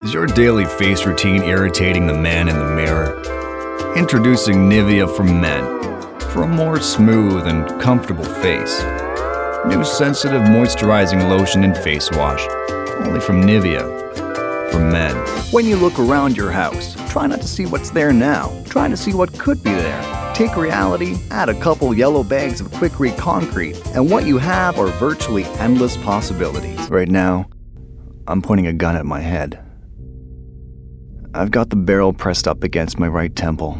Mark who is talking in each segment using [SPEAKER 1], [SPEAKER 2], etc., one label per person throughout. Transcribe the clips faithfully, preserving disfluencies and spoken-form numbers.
[SPEAKER 1] Is your daily face routine irritating the man in the mirror? Introducing Nivea for Men, for a more smooth and comfortable face. New sensitive moisturizing lotion and face wash, only from Nivea for Men. When you look around your house, try not to see what's there now. Try to see what could be there. Take reality, add a couple yellow bags of Quikrete concrete, and what you have are virtually endless possibilities. Right now, I'm pointing a gun at my head. I've got the barrel pressed up against my right temple.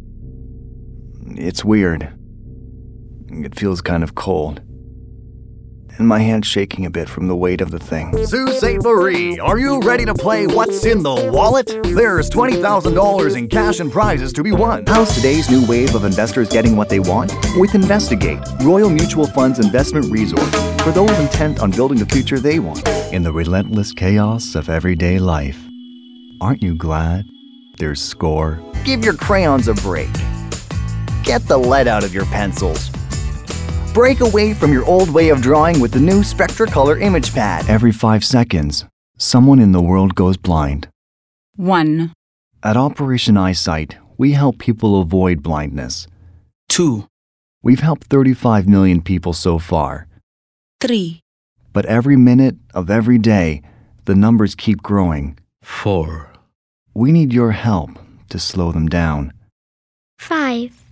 [SPEAKER 1] It's weird. It feels kind of cold. And my hand's shaking a bit from the weight of the thing.
[SPEAKER 2] Zeus Avery, are you ready to play What's in the Wallet? There's twenty thousand dollars in cash and prizes to be won.
[SPEAKER 1] How's today's new wave of investors getting what they want? With Investigate, Royal Mutual Fund's investment resource for those intent on building the future they want in the relentless chaos of everyday life. Aren't you glad there's SCORE?
[SPEAKER 2] Give your crayons a break. Get the lead out of your pencils. Break away from your old way of drawing with the new SpectraColor Image Pad.
[SPEAKER 1] Every five seconds, someone in the world goes blind.
[SPEAKER 3] One.
[SPEAKER 1] At Operation Eyesight, we help people avoid blindness.
[SPEAKER 4] Two.
[SPEAKER 1] We've helped thirty-five million people so far.
[SPEAKER 3] Three.
[SPEAKER 1] But every minute of every day, the numbers keep growing.
[SPEAKER 4] Four.
[SPEAKER 1] We need your help to slow them down.
[SPEAKER 5] Five.